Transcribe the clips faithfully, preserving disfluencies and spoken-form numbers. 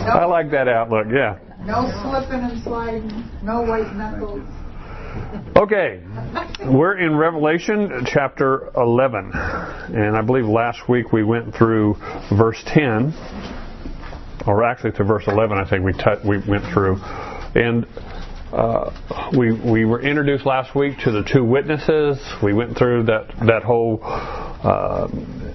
I like that outlook, yeah. No slipping and sliding, no white knuckles. Okay, we're in Revelation chapter eleven, and I believe last week we went through verse ten, or actually to verse eleven. I think we t- we went through, and uh, we we were introduced last week to the two witnesses. We went through that that whole uh,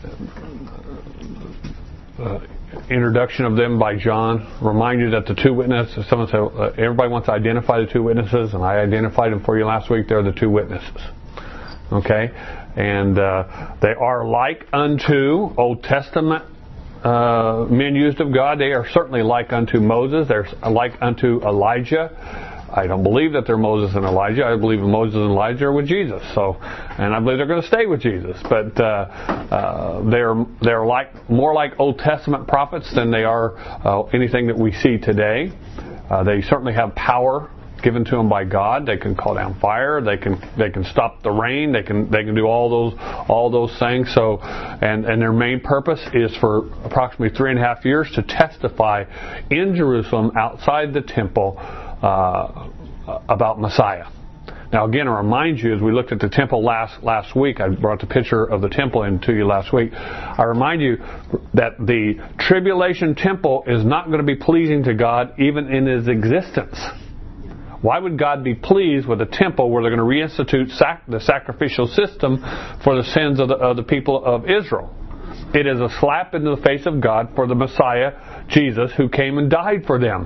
uh, introduction of them by John. Remind you that the two witnesses, someone said, uh, everybody wants to identify the two witnesses, and I identified them for you last week. They're the two witnesses. Okay? And uh, they are like unto Old Testament uh, men used of God. They are certainly like unto Moses. They're like unto Elijah. I don't believe that they're Moses and Elijah. I believe Moses and Elijah are with Jesus. So, and I believe they're going to stay with Jesus. But uh, uh, they're they're like more like Old Testament prophets than they are uh, anything that we see today. Uh, they certainly have power given to them by God. They can call down fire. They can they can stop the rain. They can they can do all those all those things. So, and and their main purpose is for approximately three and a half years to testify in Jerusalem outside the temple Uh, about Messiah. Now again, I remind you, as we looked at the temple last last week, I brought the picture of the temple in to you last week. I remind you that the tribulation temple is not going to be pleasing to God even in His existence. Why would God be pleased with a temple where they're going to reinstitute sac- the sacrificial system for the sins of the, of the people of Israel? It is a slap in the face of God for the Messiah, Jesus, who came and died for them.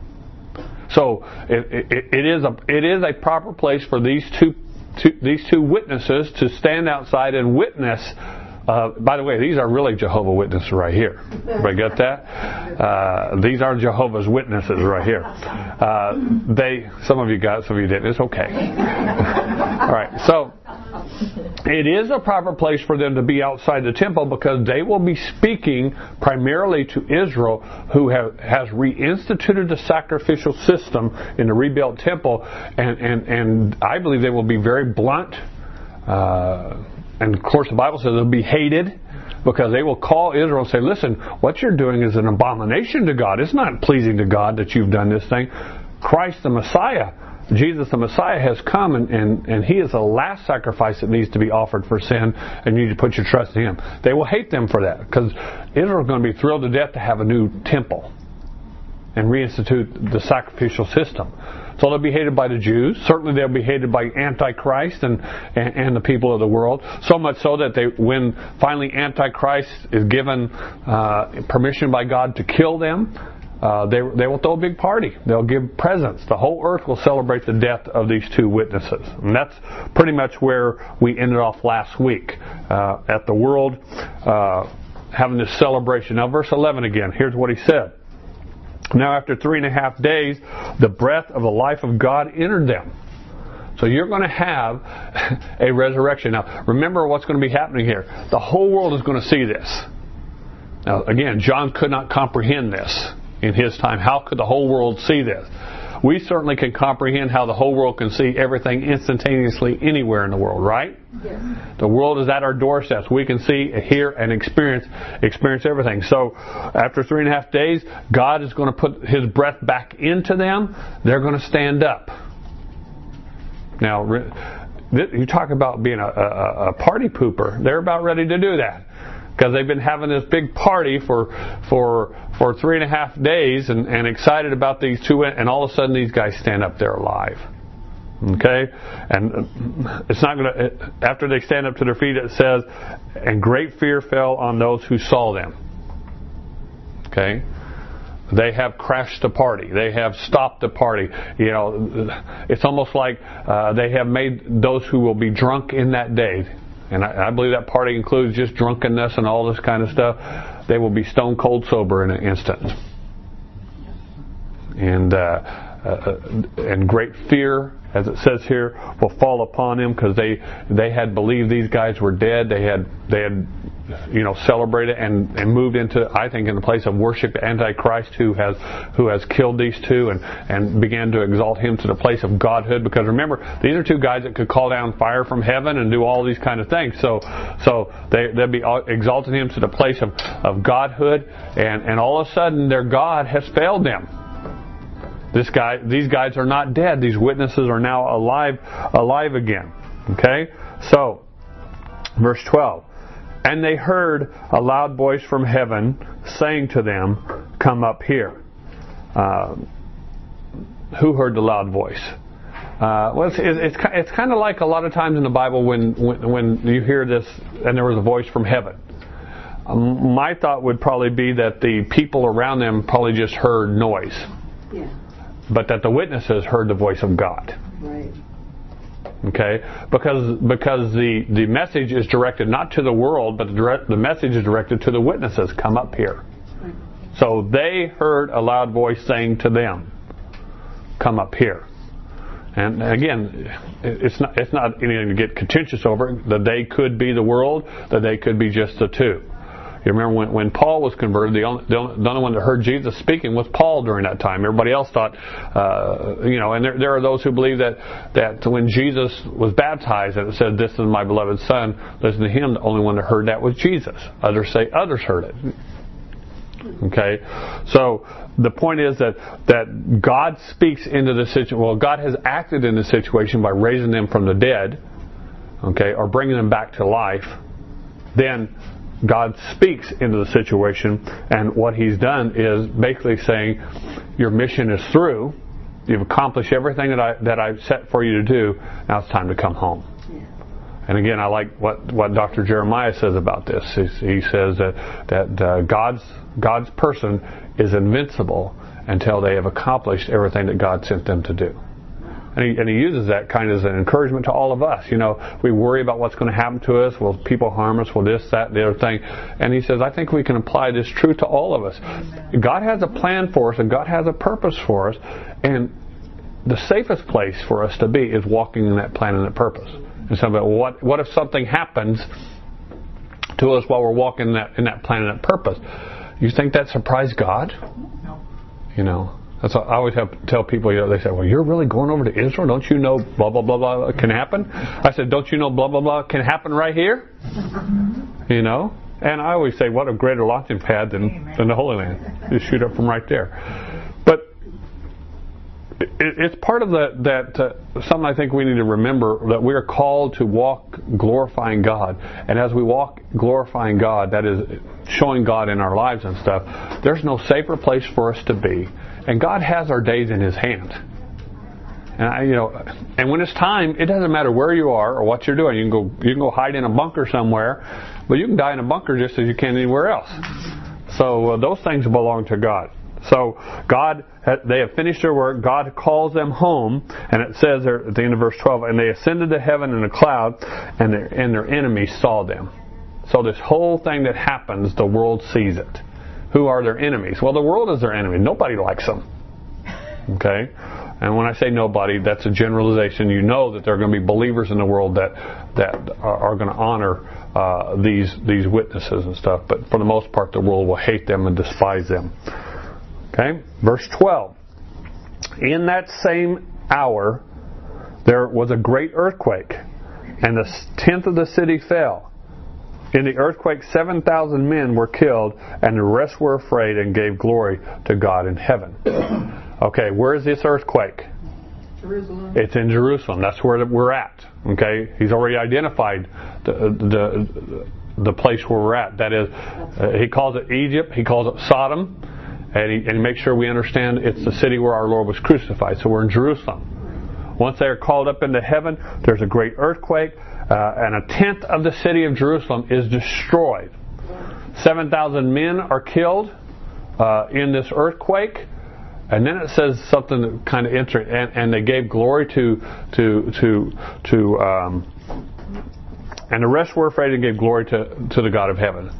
So it, it, it is a it is a proper place for these two, two these two witnesses to stand outside and witness. Uh, by the way, these are really Jehovah's Witnesses right here. Everybody get that? Uh, these are Jehovah's Witnesses right here. Uh, they some of you got, some of you didn't. It's okay. All right. So it is a proper place for them to be outside the temple because they will be speaking primarily to Israel, who have, has reinstituted the sacrificial system in the rebuilt temple, and, and, and I believe they will be very blunt. Uh, and of course the Bible says they'll be hated because they will call Israel and say, listen, what you're doing is an abomination to God. It's not pleasing to God that you've done this thing. Christ the Messiah, Jesus the Messiah has come, and, and, and He is the last sacrifice that needs to be offered for sin, and you need to put your trust in Him. They will hate them for that because Israel is going to be thrilled to death to have a new temple and reinstitute the sacrificial system. So they'll be hated by the Jews. Certainly they'll be hated by Antichrist and, and, and the people of the world. So much so that they, when finally Antichrist is given uh, permission by God to kill them, Uh, they they will throw a big party. They'll give presents. The whole earth will celebrate the death of these two witnesses. And that's pretty much where we ended off last week uh, at the world uh, having this celebration. Now verse eleven again. Here's what he said. Now after three and a half days, the breath of the life of God entered them. So you're going to have a resurrection. Now remember what's going to be happening here. The whole world is going to see this. Now again, John could not comprehend this in his time. How could the whole world see this? We certainly can comprehend how the whole world can see everything instantaneously anywhere in the world, right? Yes. The world is at our doorsteps. We can see, hear, and experience experience everything. So after three and a half days, God is going to put His breath back into them. They're going to stand up. Now, you talk about being a, a, a party pooper. They're about ready to do that. Because they've been having this big party for for for three and a half days and, and excited about these two, and all of a sudden these guys stand up there alive. Okay, and it's not going to. After they stand up to their feet, it says, "And great fear fell on those who saw them." Okay, they have crashed the party. They have stopped the party. You know, it's almost like uh, they have made those who will be drunk in that day. And I, I believe that party includes just drunkenness and all this kind of stuff. They will be stone cold sober in an instant. And uh, uh, and great fear, as it says here, will fall upon them, because they they had believed these guys were dead. They had they had you know celebrated and, and moved into, I think, in the place of worship Antichrist, who has who has killed these two and and began to exalt him to the place of godhood. Because remember, these are two guys that could call down fire from heaven and do all these kind of things. So so they they'd be exalting him to the place of, of godhood, and and all of a sudden their God has failed them. This guy, these guys are not dead. These witnesses are now alive, alive again. Okay? So, verse twelve. And they heard a loud voice from heaven saying to them, "Come up here." Uh, who heard the loud voice? Uh, well, it's, it's, it's kind of like a lot of times in the Bible when, when, when you hear this, and there was a voice from heaven. Um, my thought would probably be that the people around them probably just heard noise. Yeah. But that the witnesses heard the voice of God. Right. Okay? Because because the, the message is directed not to the world, but the, direct, the message is directed to the witnesses. Come up here. Right. So they heard a loud voice saying to them, "Come up here." And again, it's not it's not anything to get contentious over. The they could be the world, the they could be just the two. You remember when, when Paul was converted, the only, the only the only one that heard Jesus speaking was Paul during that time. Everybody else thought, uh, you know, and there, there are those who believe that, that when Jesus was baptized, that it said, "This is my beloved Son, listen to him," the only one that heard that was Jesus. Others say others heard it. Okay? So the point is that, that God speaks into the situation. Well, God has acted in the situation by raising them from the dead, okay, or bringing them back to life. Then God speaks into the situation, and what He's done is basically saying, your mission is through. You've accomplished everything that I that I've set for you to do. Now it's time to come home. Yeah. And again, I like what, what Doctor Jeremiah says about this. He, he says that that uh, God's God's person is invincible until they have accomplished everything that God sent them to do. And he, and he uses that kind of as an encouragement to all of us. You know, we worry about what's going to happen to us. Will people harm us? Will this, that, the other thing? And he says, I think we can apply this truth to all of us. Amen. God has a plan for us, and God has a purpose for us. And the safest place for us to be is walking in that plan and that purpose. And so, well, what what if something happens to us while we're walking in that in that plan and that purpose? You think that surprised God? No. You know. That's what I always have to tell people. You know, they say, "Well, you're really going over to Israel? Don't you know blah blah blah blah can happen?" I said, "Don't you know blah blah blah can happen right here?" You know, and I always say, "What a greater launching pad than than the Holy Land? You shoot up from right there." But it, it's part of that that uh, something I think we need to remember, that we are called to walk glorifying God, and as we walk glorifying God, that is showing God in our lives and stuff. There's no safer place for us to be. And God has our days in His hand. And I, you know, and when it's time, it doesn't matter where you are or what you're doing. You can go, you can go hide in a bunker somewhere, but you can die in a bunker just as you can anywhere else. So uh, those things belong to God. So God, they have finished their work. God calls them home, and it says there at the end of verse twelve, and they ascended to heaven in a cloud, and their and their enemies saw them. So this whole thing that happens, the world sees it. Who are their enemies? Well, the world is their enemy. Nobody likes them. Okay? And when I say nobody, that's a generalization. You know that there are going to be believers in the world that that are, are going to honor uh, these these witnesses and stuff. But for the most part, the world will hate them and despise them. Okay? Verse twelve. In that same hour, there was a great earthquake, and the tenth of the city fell. In the earthquake, seven thousand men were killed, and the rest were afraid and gave glory to God in heaven. Okay, where is this earthquake? Jerusalem. It's in Jerusalem. That's where we're at. Okay, He's already identified the the, the place where we're at. That is, uh, He calls it Egypt. He calls it Sodom, and He, and he makes sure we understand it's the city where our Lord was crucified. So we're in Jerusalem. Once they are called up into heaven, there's a great earthquake. Uh, and a tenth of the city of Jerusalem is destroyed. seven thousand men are killed uh, in this earthquake. And then it says something kind of interesting. And, and they gave glory to, to, to, to um, and the rest were afraid and gave glory to, to the God of heaven.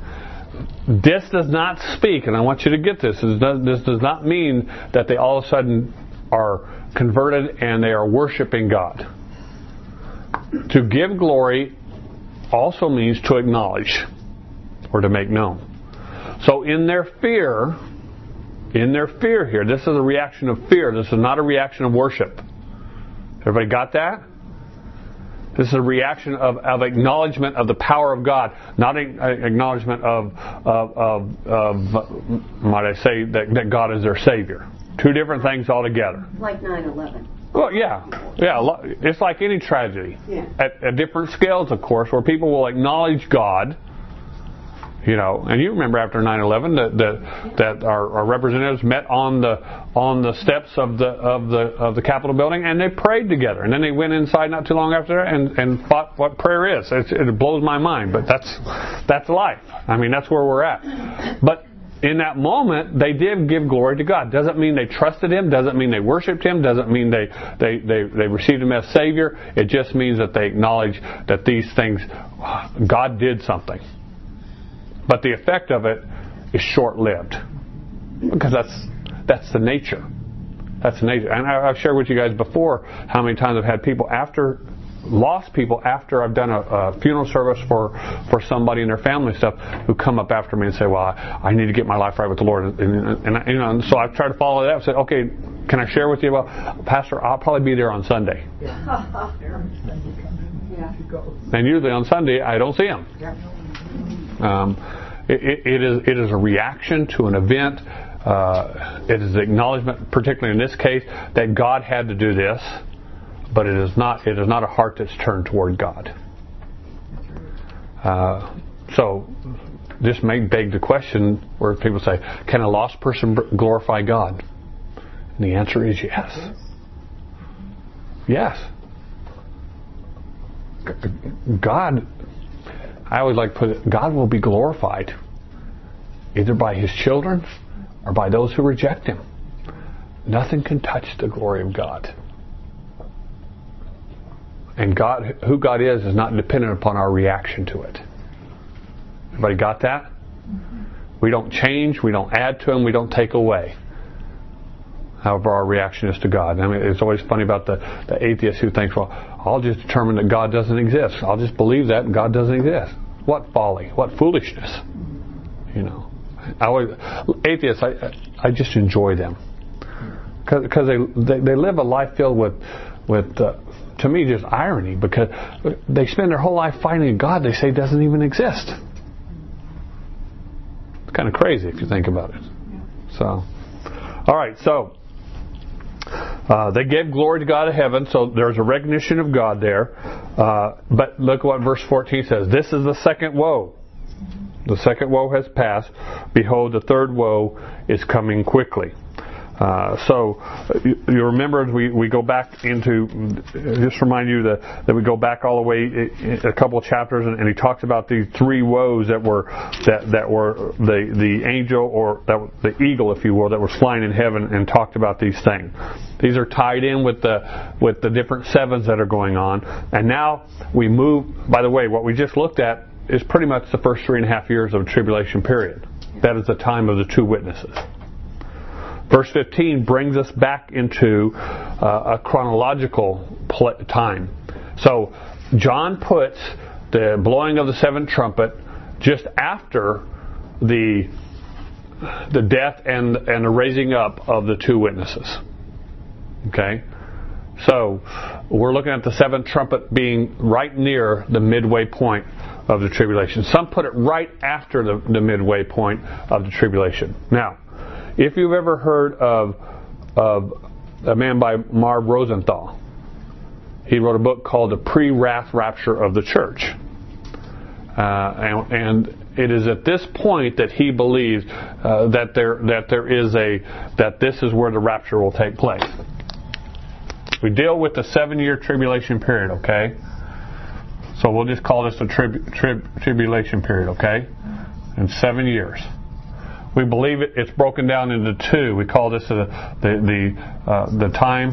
This does not speak, and I want you to get this, this does, this does not mean that they all of a sudden are converted and they are worshiping God. To give glory also means to acknowledge or to make known. So in their fear, in their fear here, this is a reaction of fear. This is not a reaction of worship. Everybody got that? This is a reaction of, of acknowledgement of the power of God, not an acknowledgement of, of, of, of might I say, that, that God is their Savior. Two different things altogether. Like nine eleven. Well, yeah. Yeah, it's like any tragedy. Yeah. At, at different scales, of course, where people will acknowledge God. You know, and you remember after nine eleven that that, that our, our representatives met on the on the steps of the of the of the Capitol building and they prayed together, and then they went inside not too long after that and and fought what prayer is. It's, it blows my mind, but that's that's life. I mean, that's where we're at. But in that moment, they did give glory to God. Doesn't mean they trusted Him. Doesn't mean they worshipped Him. Doesn't mean they they they, they received Him as Savior. It just means that they acknowledge that these things, God did something. But the effect of it is short-lived, because that's that's the nature. That's the nature. And I've shared with you guys before how many times I've had people after, lost people after I've done a, a funeral service for, for somebody and their family and stuff, who come up after me and say, "Well, I, I need to get my life right with the Lord." And, and, and you know, and so I've tried to follow that. I said, "Okay, can I share with you about, Pastor? I'll probably be there on Sunday." Yeah. And usually on Sunday I don't see them. Um, it, it is it is a reaction to an event. Uh, it is an acknowledgement, particularly in this case, that God had to do this, but it is not it is not a heart that's turned toward God. Uh, so this may beg the question where people say, "Can a lost person glorify God?" And the answer is yes. Yes. God. I always like to put it, God will be glorified either by His children or by those who reject Him. Nothing can touch the glory of God. And God, who God is, is not dependent upon our reaction to it. Everybody got that? We don't change, we don't add to Him, we don't take away. However, our reaction is to God. I mean, it's always funny about the, the atheist who thinks, "Well, I'll just determine that God doesn't exist. I'll just believe that and God doesn't exist." What folly! What foolishness! You know, I always, atheists. I I just enjoy them because they, they they live a life filled with with uh, to me just irony, because they spend their whole life fighting a God they say doesn't even exist. It's kind of crazy if you think about it. So, all right, so. Uh, they gave glory to God of heaven, so there's a recognition of God there. Uh, but look what verse fourteen says. This is the second woe. The second woe has passed. Behold, the third woe is coming quickly. Uh, so you, you remember as we, we go back into, just remind you that, that we go back all the way a couple of chapters, and, and he talks about these three woes that were that that were the the angel, or that the eagle, if you will, that was flying in heaven, and talked about these things. These are tied in with the with the different sevens that are going on, and now we move. By the way, what we just looked at is pretty much the first three and a half years of a tribulation period. That is the time of the two witnesses. Verse fifteen brings us back into uh, a chronological pl- time. So John puts the blowing of the seventh trumpet just after the the death and and the raising up of the two witnesses. Okay? So we're looking at the seventh trumpet being right near the midway point of the tribulation. Some put it right after the, the midway point of the tribulation. Now, if you've ever heard of, of a man by Marv Rosenthal, he wrote a book called The Pre-Wrath Rapture of the Church. Uh, and, and it is at this point that he believes uh, that there that there is a that this is where the rapture will take place. We deal with the seven-year tribulation period, okay? So we'll just call this the trib, trib, tribulation period, okay? In seven years. We believe it, it's broken down into two. We call this the the the, uh, the time.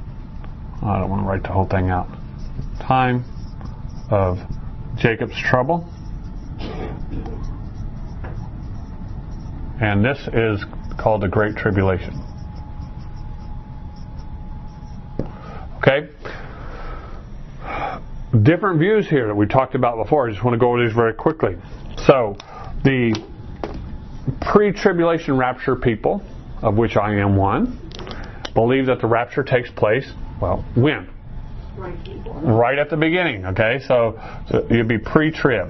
I don't want to write the whole thing out. Time of Jacob's trouble, and this is called the Great Tribulation. Okay? Different views here that we talked about before. I just want to go over these very quickly. So, the pre-tribulation rapture people, of which I am one, believe that the rapture takes place, well, when? Right at the beginning, okay? So, so you'd be pre-trib.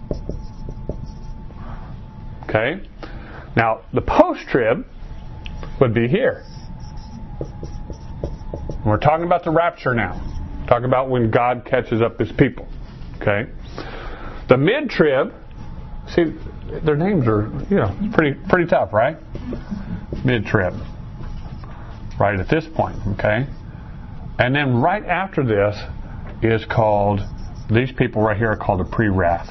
Okay? Now, the post-trib would be here. We're talking about the rapture now. Talking about when God catches up His people. Okay? The mid-trib, see, their names are, you know, pretty pretty tough, right? Mid-trib. Right at this point, okay? And then right after this is called, these people right here are called the pre-wrath.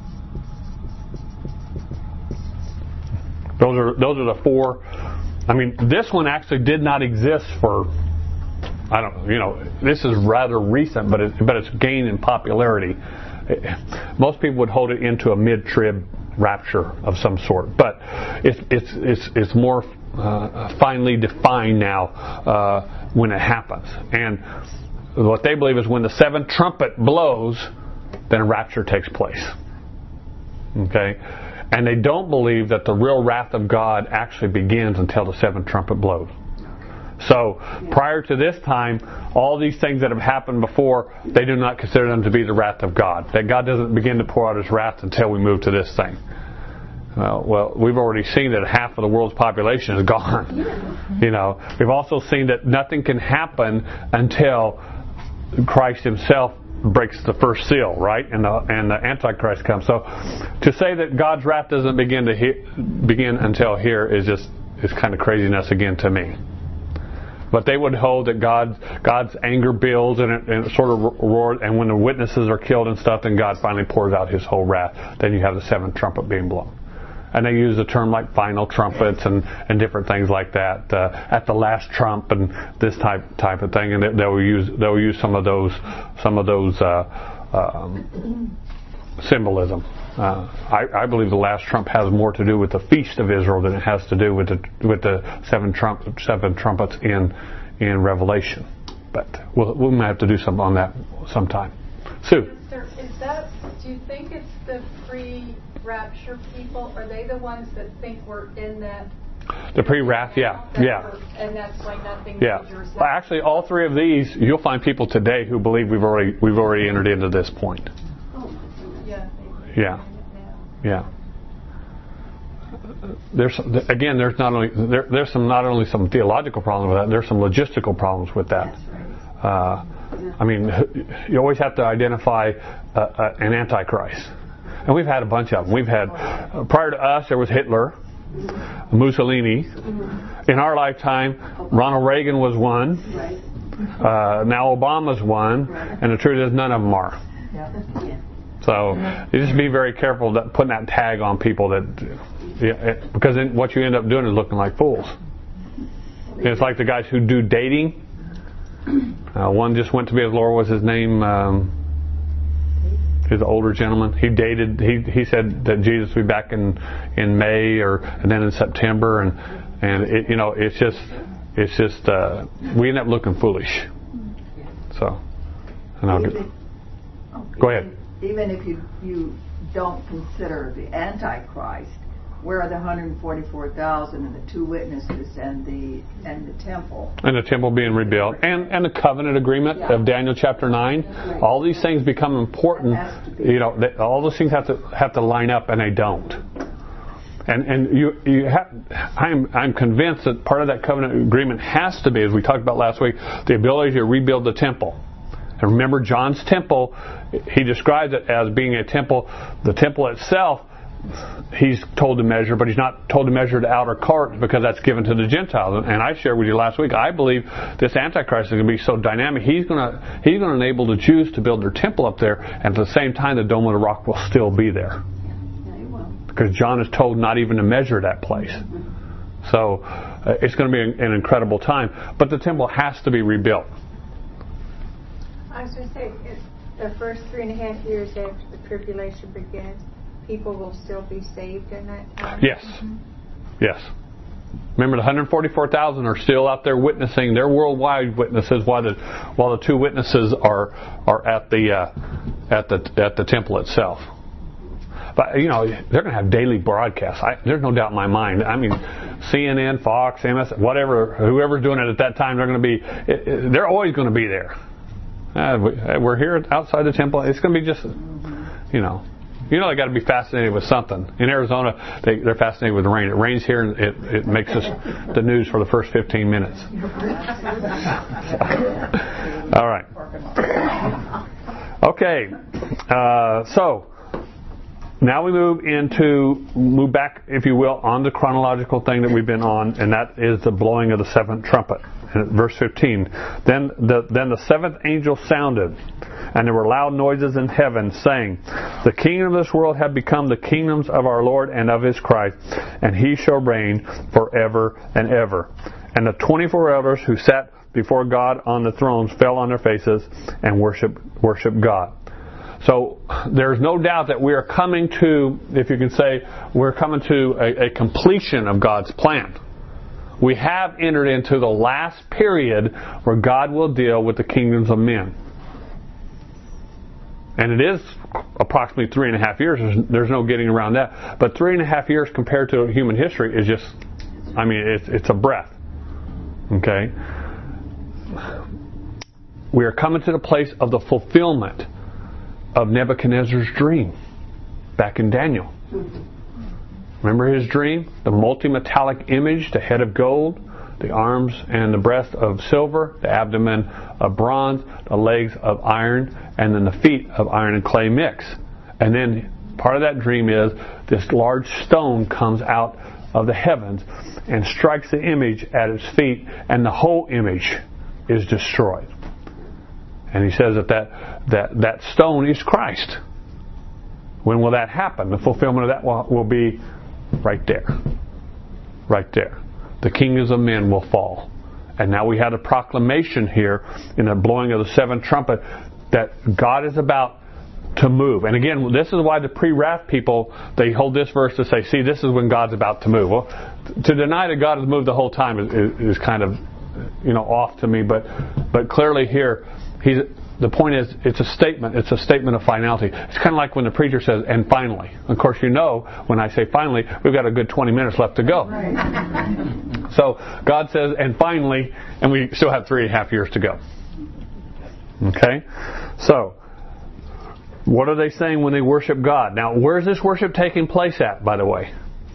Those are those are the four. I mean, this one actually did not exist for, I don't, you know, this is rather recent, but it, but it's gained in popularity. Most people would hold it into a mid-trib rapture of some sort, but it's it's it's it's more uh, finely defined now uh, when it happens. And what they believe is when the seventh trumpet blows, then a rapture takes place. Okay. And they don't believe that the real wrath of God actually begins until the seventh trumpet blows. So, prior to this time, all these things that have happened before, they do not consider them to be the wrath of God. That God doesn't begin to pour out His wrath until we move to this thing. Well, well, we've already seen that half of the world's population is gone. You know, we've also seen that nothing can happen until Christ Himself breaks the first seal, right? And the and the Antichrist comes. So to say that God's wrath doesn't begin to he, begin until here is just is kind of craziness again to me. But they would hold that God God's anger builds and it, and it sort of roars, and when the witnesses are killed and stuff, then God finally pours out His whole wrath. Then you have the seventh trumpet being blown. And they use the term like final trumpets and, and different things like that uh, at the last trump and this type type of thing. And they, they will use they will use some of those some of those uh, um, symbolism. Uh, I, I believe the last trump has more to do with the feast of Israel than it has to do with the with the seven trump seven trumpets in in Revelation. But we'll we might have to do something on that sometime. Sue. Is that? Do you think it's the pre-rapture people? Are they the ones that think we're in that? The pre-wrath, yeah, yeah. And that's why nothing. Yeah. Well, actually, all three of these, you'll find people today who believe we've already we've already entered into this point. Oh, yeah. Yeah. Yeah. There's again, there's not only there, there's some not only some theological problems with that. There's some logistical problems with that. Uh, I mean, you always have to identify uh, uh, an antichrist, and we've had a bunch of them. We've had uh, prior to us, there was Hitler, Mussolini. In our lifetime, Ronald Reagan was one. Uh, now Obama's one, and the truth is, none of them are. So you just be very careful that putting that tag on people that, yeah, because then what you end up doing is looking like fools. And it's like the guys who do dating. Uh, one just went to be with Laura. Was his name? Um, he's an older gentleman. He dated. He he said that Jesus would be back in in May or and then in September, and and it, you know it's just it's just uh, we end up looking foolish. So, and I'll get, go ahead. Even if you you don't consider the Antichrist, where are the one hundred forty-four thousand and the two witnesses and the and the temple? And the temple being rebuilt. And and the covenant agreement yeah. of Daniel chapter nine. Right. All these things become important. You know, they, all those things have to have to line up, and they don't. And and you you have I'm I'm convinced that part of that covenant agreement has to be, as we talked about last week, the ability to rebuild the temple. And remember, John's temple, he describes it as being a temple. The temple itself, he's told to measure, but he's not told to measure the outer court because that's given to the Gentiles. And I shared with you last week, I believe this Antichrist is going to be so dynamic. He's going to he's going to enable the Jews to build their temple up there, and at the same time, the Dome of the Rock will still be there. Because John is told not even to measure that place. So uh, it's going to be an, an incredible time. But the temple has to be rebuilt. I was going to say, if the first three and a half years after the tribulation begins, people will still be saved in that time? Yes. Mm-hmm. Yes. Remember, the one hundred forty-four thousand are still out there witnessing. They're worldwide witnesses, while the while the two witnesses are are at the uh, at the at the temple itself. But you know, they're going to have daily broadcasts. I, there's no doubt in my mind. I mean, C N N, Fox, M S, whatever, whoever's doing it at that time, they're going to be. It, it, they're always going to be there. Uh, we, we're here outside the temple. It's going to be just, you know. You know they got to be fascinated with something. In Arizona, they, they're fascinated with the rain. It rains here, and it, it makes us the news for the first fifteen minutes. All right. Okay. Uh, so now we move into move back, if you will, on the chronological thing that we've been on, and that is the blowing of the seventh trumpet. And verse fifteen. Then the then the seventh angel sounded, and there were loud noises in heaven, saying, "The kingdom of this world have become the kingdoms of our Lord and of His Christ, and He shall reign forever and ever." And the twenty-four elders who sat before God on the thrones fell on their faces and worship worship God. So there's no doubt that we are coming to, if you can say, we're coming to a, a completion of God's plan. We have entered into the last period where God will deal with the kingdoms of men. And it is approximately three and a half years. There's, there's no getting around that. But three and a half years compared to human history is just, I mean, it's, it's a breath. Okay? We are coming to the place of the fulfillment of Nebuchadnezzar's dream back in Daniel. Remember his dream? The multi-metallic image, the head of gold, the arms and the breast of silver, the abdomen of bronze, the legs of iron, and then the feet of iron and clay mix. And then part of that dream is this large stone comes out of the heavens and strikes the image at its feet, and the whole image is destroyed. And he says that that, that, that stone is Christ. When will that happen? The fulfillment of that will, will be right there. Right there. The kingdoms of men will fall. And now we had a proclamation here in the blowing of the seventh trumpet that God is about to move. And again, this is why the pre-wrath people, they hold this verse to say, see, this is when God's about to move. Well, to deny that God has moved the whole time is, is, is kind of, you know, off to me. But but clearly here, he's the point is, it's a statement. It's a statement of finality. It's kind of like when the preacher says, and finally. Of course, you know, when I say finally, we've got a good twenty minutes left to go. Right. So God says, and finally, and we still have three and a half years to go. Okay? So, what are they saying when they worship God? Now, where's this worship taking place at, by the way?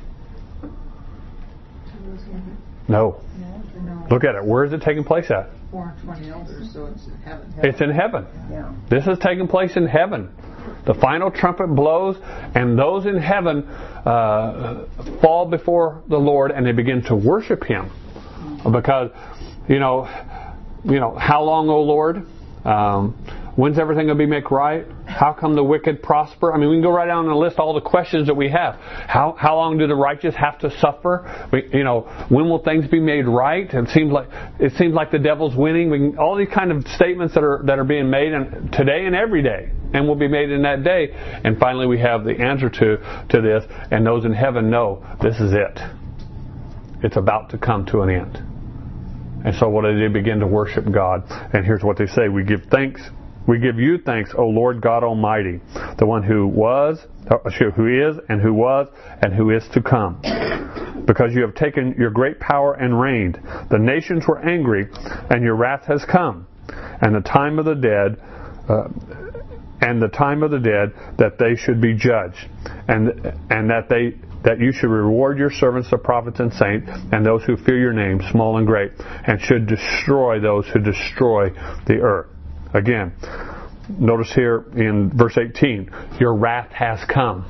No. Look at it. Where is it taking place at? four hundred twenty elders, so it's in heaven. It's in heaven. Yeah. This is taking place in heaven. The final trumpet blows, and those in heaven uh, fall before the Lord, and they begin to worship Him. Because, you know, you know, how long, O Lord? Um, when's everything going to be made right? How come the wicked prosper? I mean, we can go right down and list all the questions that we have. How how long do the righteous have to suffer? We, you know, when will things be made right? It seems like it seems like the devil's winning. We can, all these kind of statements that are that are being made and today and every day, and will be made in that day. And finally, we have the answer to to this, and those in heaven know this is it. It's about to come to an end. And so what do they begin to worship God? And here's what they say: We give thanks. We give you thanks, O Lord God Almighty, the one who was, who is, and who was, and who is to come. Because you have taken your great power and reigned. The nations were angry, and your wrath has come. And the time of the dead, uh, and the time of the dead, that they should be judged, and and that they that you should reward your servants, the prophets and saints, and those who fear your name, small and great, and should destroy those who destroy the earth. Again, notice here in verse eighteen, your wrath has come.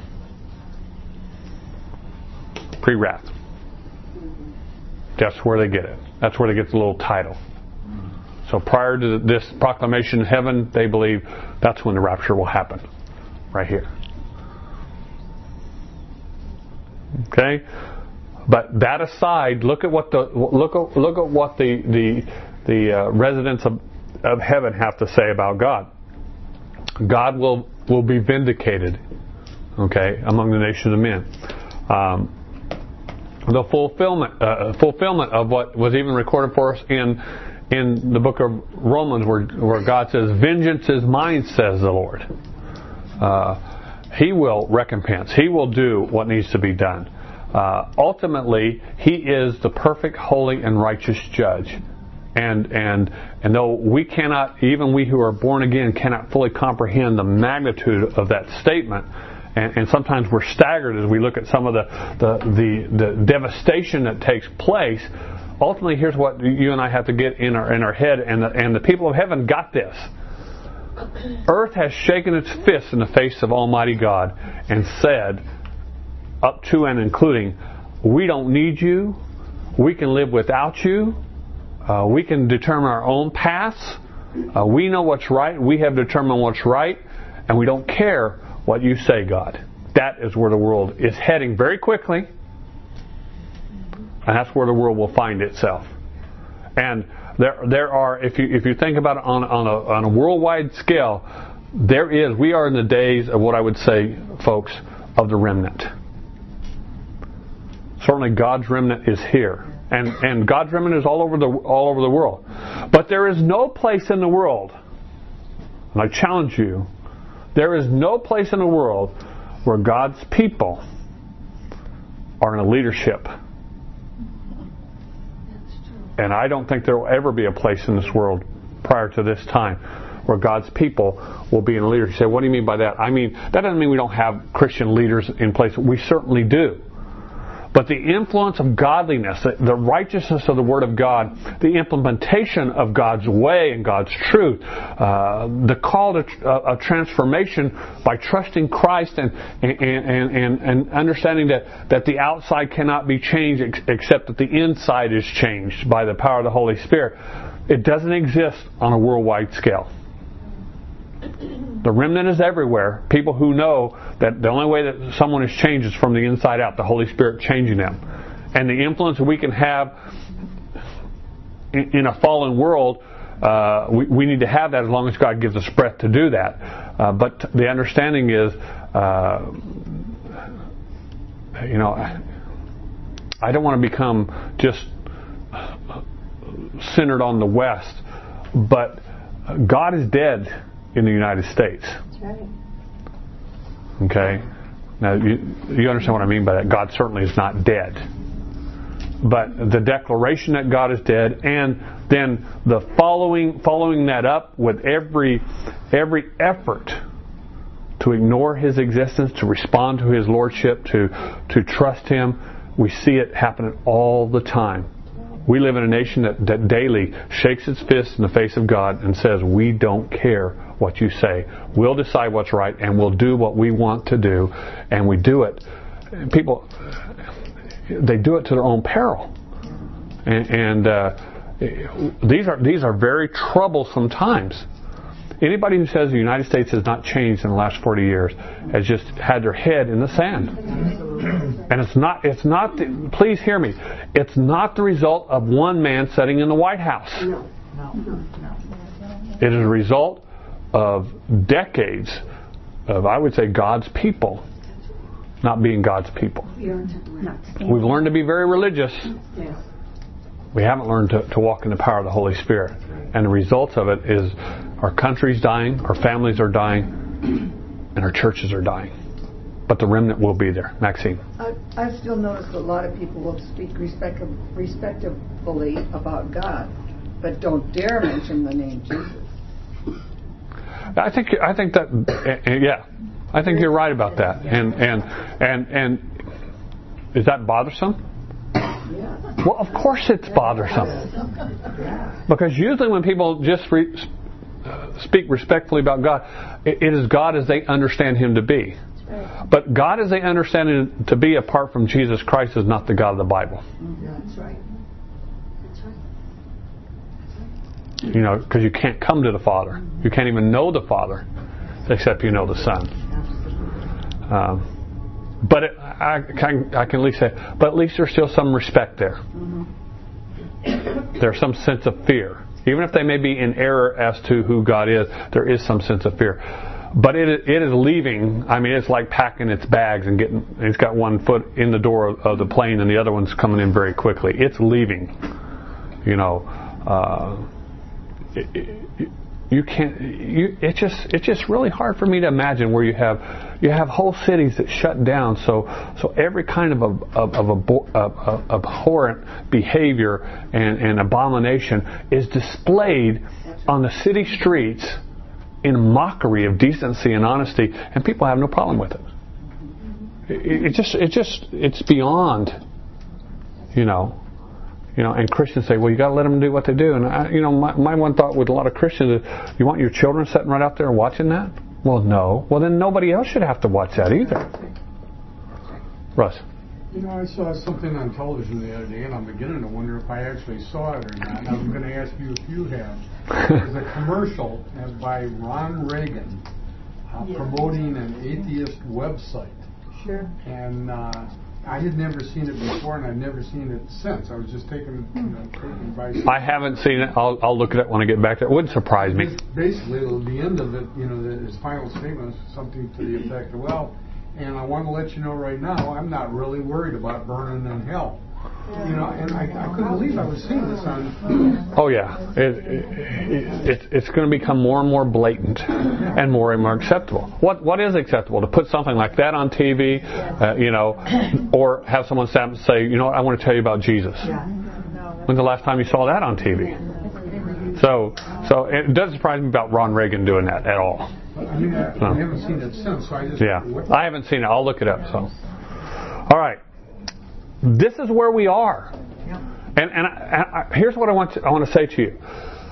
Pre-wrath. That's where they get it. That's where they get the little title. So prior to this proclamation in heaven, they believe that's when the rapture will happen. Right here. Okay? But that aside, look at what the look at, look at what the the the uh, residents of of heaven have to say about God. God will will be vindicated, okay, among the nations of men. Um, the fulfillment uh, fulfillment of what was even recorded for us in in the book of Romans, where where God says, "Vengeance is mine," says the Lord. Uh, he will recompense. He will do what needs to be done. Uh, ultimately, He is the perfect, holy, and righteous judge. And and and though we cannot, even we who are born again, cannot fully comprehend the magnitude of that statement, and, and sometimes we're staggered as we look at some of the the, the the devastation that takes place. Ultimately, here's what you and I have to get in our in our head, and the, and the people of heaven got this. Earth has shaken its fist in the face of Almighty God and said, up to and including, we don't need you. We can live without you. Uh, we can determine our own paths. Uh, we know what's right. We have determined what's right. And we don't care what you say, God. That is where the world is heading very quickly. And that's where the world will find itself. And there there are, if you if you think about it on, on, a, on a worldwide scale, there is, we are in the days of what I would say, folks, of the remnant. Certainly God's remnant is here. And and God's remnant is all over the all over the world. But there is no place in the world, and I challenge you, there is no place in the world where God's people are in a leadership. And I don't think there will ever be a place in this world prior to this time where God's people will be in a leadership. You say, what do you mean by that? I mean, that doesn't mean we don't have Christian leaders in place. We certainly do. But the influence of godliness, the righteousness of the Word of God, the implementation of God's way and God's truth, uh, the call to uh, a transformation by trusting Christ and and, and, and, and understanding that, that the outside cannot be changed ex- except that the inside is changed by the power of the Holy Spirit. It doesn't exist on a worldwide scale. The remnant is everywhere. People who know that the only way that someone is changed is from the inside out, the Holy Spirit changing them. And the influence that we can have in, in a fallen world, uh, we, we need to have that as long as God gives us breath to do that. Uh, but the understanding is, uh, you know, I don't want to become just centered on the West, but God is dead in the United States. That's right. Okay? Now, you, you understand what I mean by that. God certainly is not dead. But the declaration that God is dead, and then the following following that up with every every effort to ignore His existence, to respond to His lordship, to to trust Him, we see it happening all the time. We live in a nation that, that daily shakes its fist in the face of God and says, we don't care what you say. We'll decide what's right and we'll do what we want to do. And we do it. People, they do it to their own peril. And, and uh, these are these are very troublesome times. Anybody who says the United States has not changed in the last forty years has just had their head in the sand. And it's not, it's not, the, please hear me, it's not the result of one man sitting in the White House. No, no, no. It is a result of decades of, I would say, God's people not being God's people. We've learned to be very religious. Yes. We haven't learned to, to walk in the power of the Holy Spirit. And the results of it is our country's dying, our families are dying, and our churches are dying. But the remnant will be there. Maxine. I, I've still noticed a lot of people will speak respect, respectfully about God, but don't dare mention the name Jesus. I think I think that uh, yeah, I think you're right about that. And and and and is that bothersome? Yeah. Well, of course it's bothersome. Because usually when people just re, uh, speak respectfully about God, it, it is God as they understand Him to be. But God as they understand Him to be apart from Jesus Christ is not the God of the Bible. Yeah, that's right. That's right. That's right. You know, because you can't come to the Father. You can't even know the Father except you know the Son. Um, but it, I, can, I can at least say, but at least there's still some respect there. Mm-hmm. There's some sense of fear. Even if they may be in error as to who God is, there is some sense of fear. but it it is leaving. I mean, it's like packing its bags and getting. It's got one foot in the door of, of the plane, and the other one's coming in very quickly. It's leaving. You know, uh, it, it, you can't. You it just it's just really hard for me to imagine where you have you have whole cities that shut down. So so every kind of a, of, of, a, of, of abhorrent behavior and, and abomination is displayed on the city streets in mockery of decency and honesty, and people have no problem with it. It, it just it just it's beyond, you know. You know, and Christians say, well, you got to let them do what they do. And, I, you know, my, my one thought with a lot of Christians is, you want your children sitting right out there and watching that? Well, no. Well, then nobody else should have to watch that either. Russ? You know, I saw something on television the other day, and I'm beginning to wonder if I actually saw it or not. And I'm going to ask you if you have. There's a commercial by Ron Reagan uh, Yeah. promoting an atheist website. Sure. And uh, I had never seen it before, and I've never seen it since. I was just taken, you know, taken by. I haven't seen it. I'll, I'll look at it when I get back there. It wouldn't surprise me. Basically, the end of it, you know, the, his final statement is something to the effect of, well, and I want to let you know right now, I'm not really worried about burning in hell. You know, and I, I couldn't believe I was seeing this on. Oh yeah, it, it, it, it, it's going to become more and more blatant and more and more acceptable. What what is acceptable? To put something like that on T V, uh, you know, or have someone stand up and say, you know what, I want to tell you about Jesus. When's the last time you saw that on T V? So so it doesn't surprise me about Ron Reagan doing that at all. I mean, I, I haven't seen it since, so I just. Yeah, I haven't seen it. I'll look it up. So, all right. This is where we are, and and I, I, here's what I want to, I want to say to you: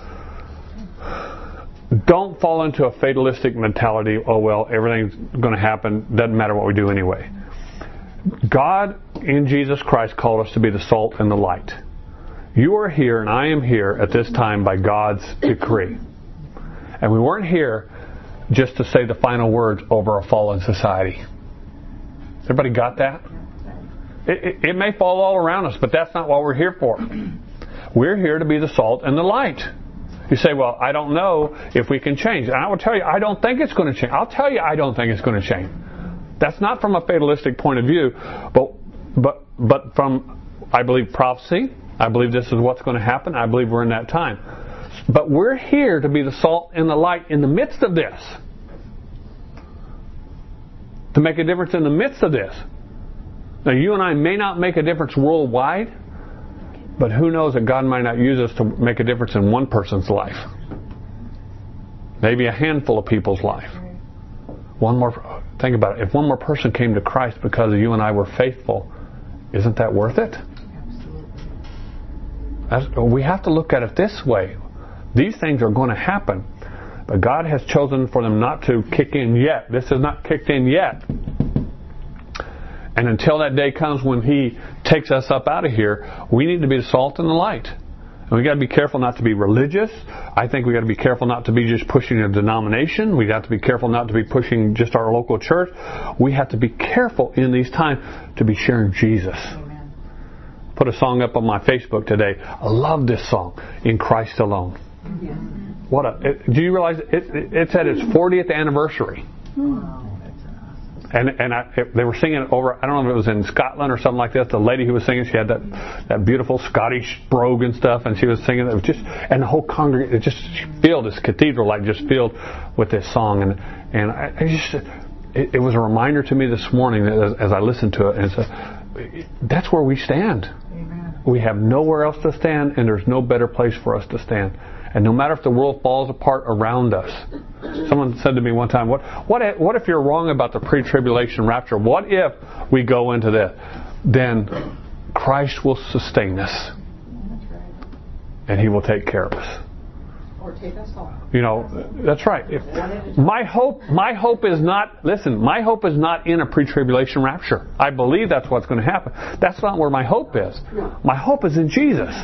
don't fall into a fatalistic mentality. Oh well, everything's going to happen. Doesn't matter what we do anyway. God in Jesus Christ called us to be the salt and the light. You are here, and I am here at this time by God's decree, and we weren't here just to say the final words over a fallen society. Everybody got that? It, it, it may fall all around us, but that's not what we're here for. We're here to be the salt and the light. You say, well, I don't know if we can change. And I will tell you, I don't think it's going to change. I'll tell you I don't think it's going to change. That's not from a fatalistic point of view, but but but from, I believe, prophecy. I believe this is what's going to happen. I believe we're in that time. But we're here to be the salt and the light in the midst of this. To make a difference in the midst of this. Now, you and I may not make a difference worldwide, but who knows that God might not use us to make a difference in one person's life. Maybe a handful of people's life. One more. Think about it. If one more person came to Christ because you and I were faithful, isn't that worth it? That's, we have to look at it this way. These things are going to happen, but God has chosen for them not to kick in yet. This has not kicked in yet. And until that day comes when He takes us up out of here, we need to be the salt and the light. And we got to be careful not to be religious. I think we got to be careful not to be just pushing a denomination. We got to be careful not to be pushing just our local church. We have to be careful in these times to be sharing Jesus. Amen. Put a song up on my Facebook today. I love this song, In Christ Alone. Yeah. What a! It, do you realize it, it, it's at its fortieth anniversary? Wow. And and I, it, they were singing it over. I don't know if it was in Scotland or something like that. The lady who was singing, she had that that beautiful Scottish brogue and stuff, and she was singing. It was just, and the whole congregation, it just filled this cathedral, like just filled with this song. And and I, I just, it, it was a reminder to me this morning as, as I listened to it. And it's a, that's where we stand. Amen. We have nowhere else to stand, and there's no better place for us to stand. And no matter if the world falls apart around us. Someone said to me one time, what what if, what if you're wrong about the pre-tribulation rapture? What if we go into that? Then Christ will sustain us. And He will take care of us. Or take us home. You know, that's right. If, my hope my hope is not, listen, my hope is not in a pre-tribulation rapture. I believe that's what's going to happen. That's not where my hope is. My hope is in Jesus.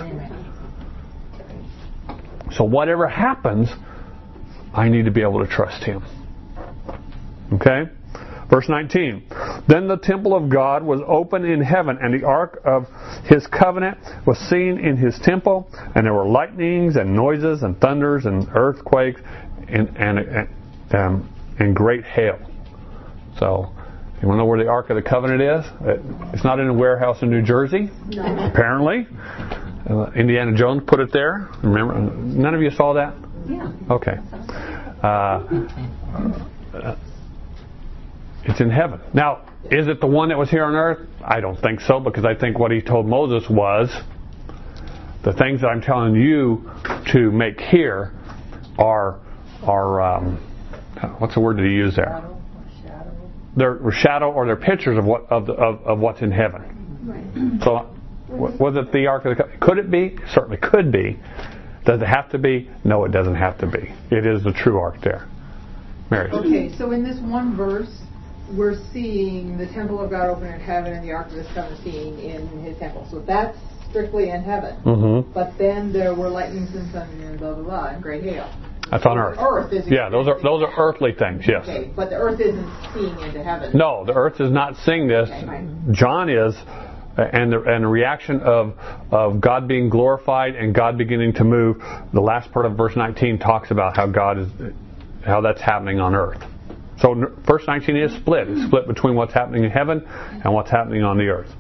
So whatever happens, I need to be able to trust Him. Okay? Verse nineteen. Then the temple of God was open in heaven, and the ark of His covenant was seen in His temple, and there were lightnings and noises and thunders and earthquakes and, and, and um, and great hail. So, you want to know where the Ark of the Covenant is? It's not in a warehouse in New Jersey, no. Apparently. Uh, Indiana Jones put it there. Remember? None of you saw that? Yeah. Okay. Uh, uh, it's in heaven. Now, is it the one that was here on earth? I don't think so, because I think what he told Moses was, the things that I'm telling you to make here are, are um, what's the word that he used there? They're shadow or they're pictures of what of, the, of of what's in heaven. Right. So, was it the Ark of the Covenant? Could it be? Certainly could be. Does it have to be? No, it doesn't have to be. It is the true Ark there. Mary. Okay, so in this one verse, we're seeing the temple of God open in heaven and the Ark of the Covenant seen in His temple. So that's strictly in heaven. Mm-hmm. But then there were lightnings and thunder and blah blah blah and great hail. That's on earth. Earth is yeah, those are those are earthly things. Yes. Okay, but the earth isn't seeing into heaven. No, the earth is not seeing this. Okay, right. John is, and the and the reaction of of God being glorified and God beginning to move. The last part of verse nineteen talks about how God is, how that's happening on earth. So verse nineteen is split. It's split between what's happening in heaven and what's happening on the earth.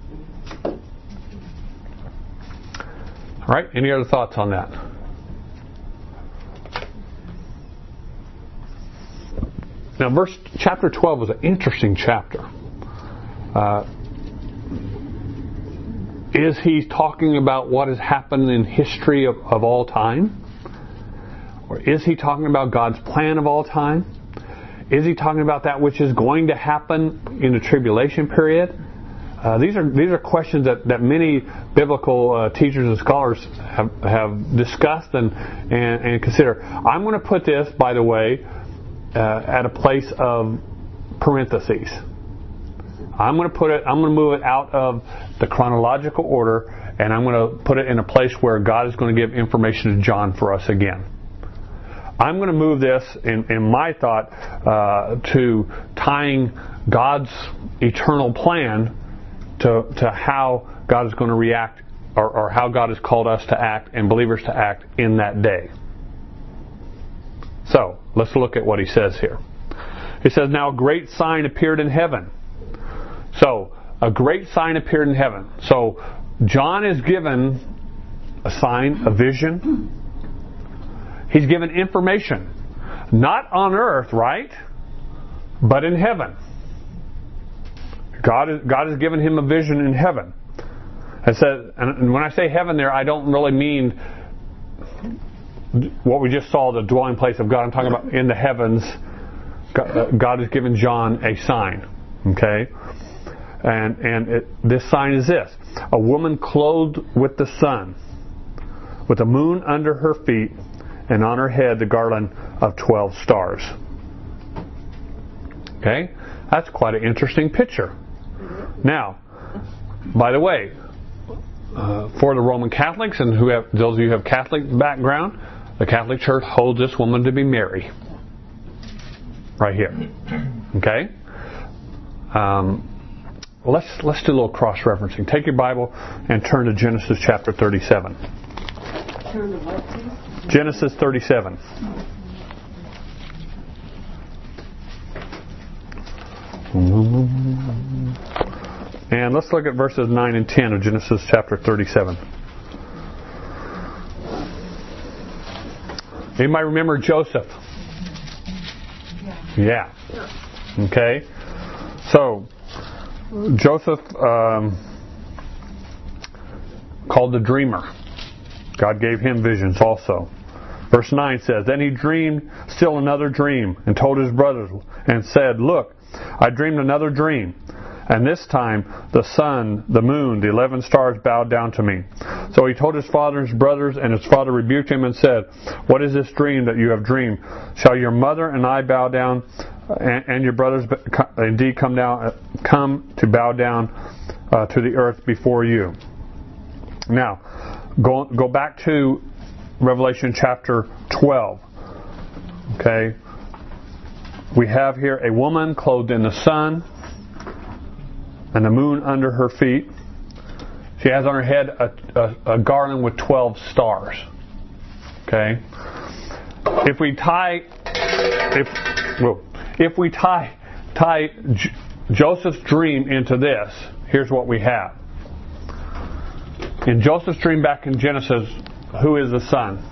All right. Any other thoughts on that? Now, verse chapter twelve was an interesting chapter. Uh, is he talking about what has happened in history of, of all time? Or is he talking about God's plan of all time? Is he talking about that which is going to happen in the tribulation period? Uh, these are these are questions that, that many biblical uh, teachers and scholars have, have discussed and, and, and consider. I'm going to put this, by the way, Uh, at a place of parentheses. I'm going to put it. I'm going to move it out of the chronological order, and I'm going to put it in a place where God is going to give information to John for us again. I'm going to move this, in, in my thought, uh, to tying God's eternal plan to to how God is going to react, or, or how God has called us to act and believers to act in that day. So, let's look at what he says here. He says, now a great sign appeared in heaven. So, a great sign appeared in heaven. So, John is given a sign, a vision. He's given information. Not on earth, right? But in heaven. God, is, God has given him a vision in heaven. I said, and when I say heaven there, I don't really mean what we just saw, the dwelling place of God. I'm talking about in the heavens. God has given John a sign. Okay? And and it, this sign is this. A woman clothed with the sun, with the moon under her feet, and on her head the garland of twelve stars. Okay? That's quite an interesting picture. Now, by the way, uh, for the Roman Catholics, and who have those of you who have Catholic background, the Catholic Church holds this woman to be Mary. Right here. Okay? Um, let's let's do a little cross-referencing. Take your Bible and turn to Genesis chapter thirty-seven. Turn to what, please? Genesis thirty-seven. And let's look at verses nine and ten of Genesis chapter thirty-seven. Anybody remember Joseph? Yeah. Okay. So, Joseph, um, called the dreamer. God gave him visions also. Verse nine says, then he dreamed still another dream and told his brothers and said, look, I dreamed another dream. And this time the sun, the moon, the eleven stars bowed down to me. So he told his father and his brothers, and his father rebuked him and said, what is this dream that you have dreamed? Shall your mother and I bow down, and, and your brothers indeed come down, come to bow down uh, to the earth before you? Now, go go back to Revelation chapter twelve. Okay, we have here a woman clothed in the sun, and the moon under her feet. She has on her head a, a, a garland with twelve stars. Okay? If we tie, if well, if we tie tie J- Joseph's dream into this, here's what we have. In Joseph's dream back in Genesis, who is the son?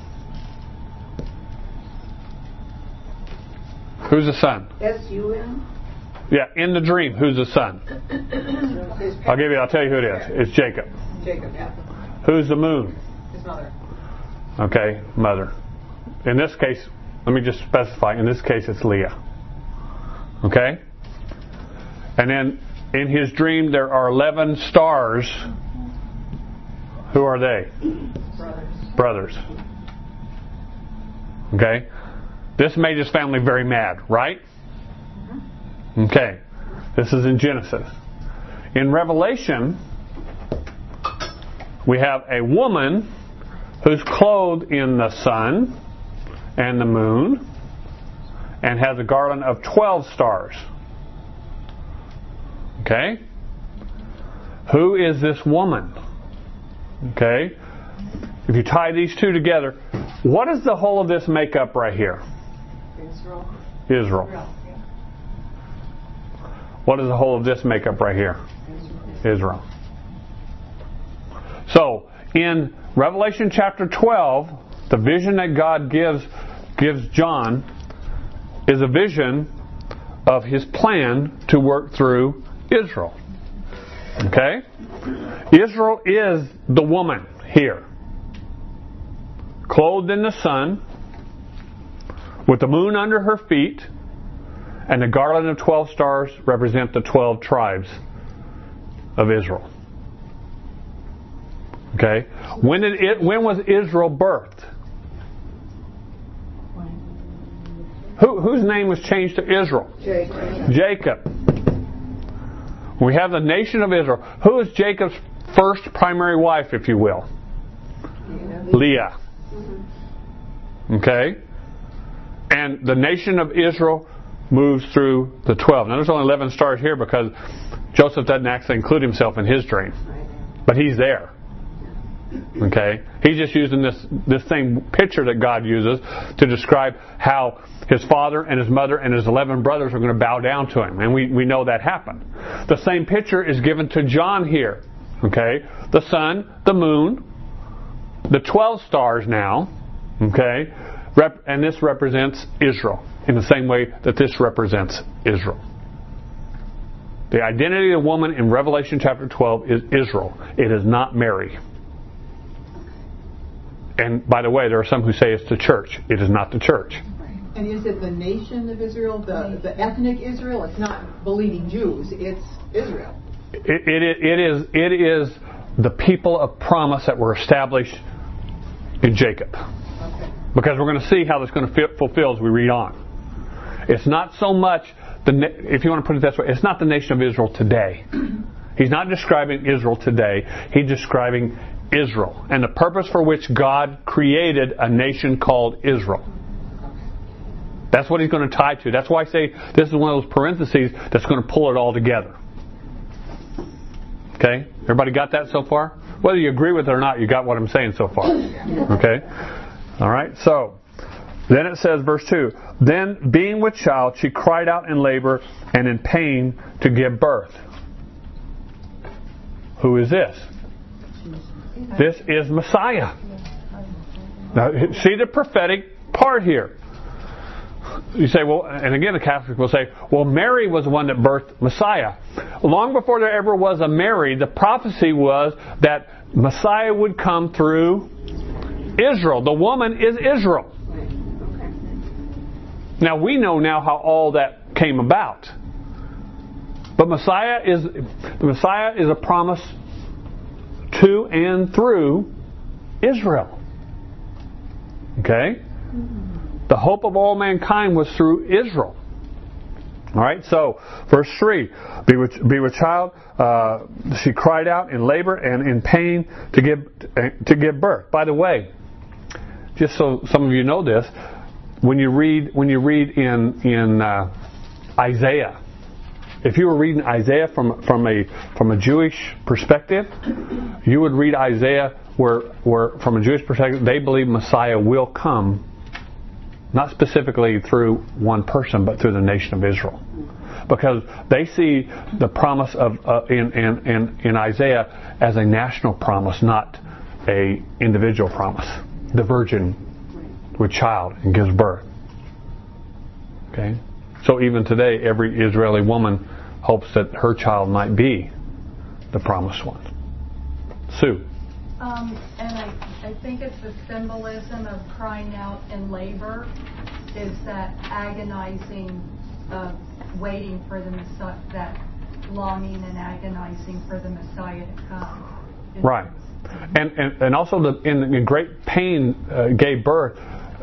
Who's the son? S U N? Yeah, in the dream, who's the son? I'll give you. I'll tell you who it is. It's Jacob. Jacob, yeah. Who's the moon? His mother. Okay, mother. In this case, let me just specify. In this case, it's Leah. Okay. And then in his dream, there are eleven stars. Who are they? Brothers. Brothers. Okay. This made his family very mad, right? Okay. This is in Genesis. In Revelation, we have a woman who's clothed in the sun and the moon and has a garland of twelve stars. Okay? Who is this woman? Okay? If you tie these two together, what does the whole of this make up right here? Israel. Israel. What does the whole of this make up right here? Israel. So, in Revelation chapter twelve, the vision that God gives gives John is a vision of his plan to work through Israel. Okay? Israel is the woman here. Clothed in the sun, with the moon under her feet, and the garland of twelve stars represent the twelve tribes of Israel. Okay? When did it, when was Israel birthed? Who, whose name was changed to Israel? Jacob. Jacob. We have the nation of Israel. Who is Jacob's first primary wife, if you will? Leah. Okay? And the nation of Israel moves through the twelve. Now there's only eleven stars here because Joseph doesn't actually include himself in his dream. But he's there. Okay? He's just using this, this same picture that God uses to describe how his father and his mother and his eleven brothers are going to bow down to him. And we, we know that happened. The same picture is given to John here. Okay? The sun, the moon, the twelve stars now. Okay? Rep- and this represents Israel in the same way that this represents Israel. The identity of the woman in Revelation chapter twelve is Israel. It is not Mary. And by the way, there are some who say it's the church. It is not the church. And is it the nation of Israel, the, the ethnic Israel? It's not believing Jews, it's Israel. It, it, it is it is the people of promise that were established in Jacob. Okay. Because we're going to see how this is going to fulfill as we read on. It's not so much, the if you want to put it this way, it's not the nation of Israel today. He's not describing Israel today. He's describing Israel and the purpose for which God created a nation called Israel. That's what he's going to tie to. That's why I say this is one of those parentheses that's going to pull it all together. Okay? Everybody got that so far? Whether you agree with it or not, you got what I'm saying so far. Okay? All right? So, then it says, verse two, then being with child, she cried out in labor and in pain to give birth. Who is this? This is Messiah. Now, see the prophetic part here. You say, well, and again the Catholics will say, well, Mary was the one that birthed Messiah. Long before there ever was a Mary, the prophecy was that Messiah would come through Israel. The woman is Israel. Now we know now how all that came about. But Messiah is Messiah is a promise to and through Israel. Okay? The hope of all mankind was through Israel. Alright, so verse three, be with, be with child, uh, she cried out in labor and in pain to give to give birth. By the way, just so some of you know this, when you read when you read in in uh, Isaiah, if you were reading Isaiah from from a from a Jewish perspective, you would read Isaiah where where from a Jewish perspective they believe Messiah will come Not specifically through one person, but through the nation of Israel. Because they see the promise of uh, in, in, in, in Isaiah as a national promise, not a individual promise. The virgin with child and gives birth. Okay? So even today, every Israeli woman hopes that her child might be the promised one. Sue. Um, and I, I think it's the symbolism of crying out in labor is that agonizing of waiting for the Messiah, that longing and agonizing for the Messiah to come. Right. And, and and also the in, in great pain uh, gave birth.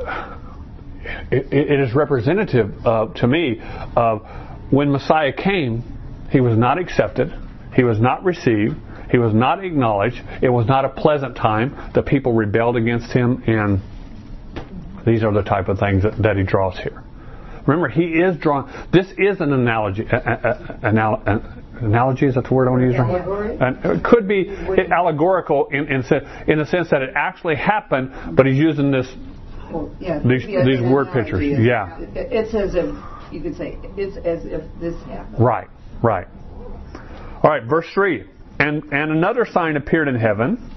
It, it is representative uh, to me of when Messiah came, he was not accepted, he was not received, he was not acknowledged, it was not a pleasant time. The people rebelled against him, and these are the type of things that, that he draws here. Remember, he is drawing. This is an analogy. Uh, uh, anal, uh, analogy, is that the word I want to use? Allegory? And it could be allegorical in, in, in the sense that it actually happened, but he's using this. Well, yeah, These, yeah, these an word analogy pictures, is- yeah. it- It's as if, you could say, it's as if this happened. Right, right. All right, verse three. And, and another sign appeared in heaven.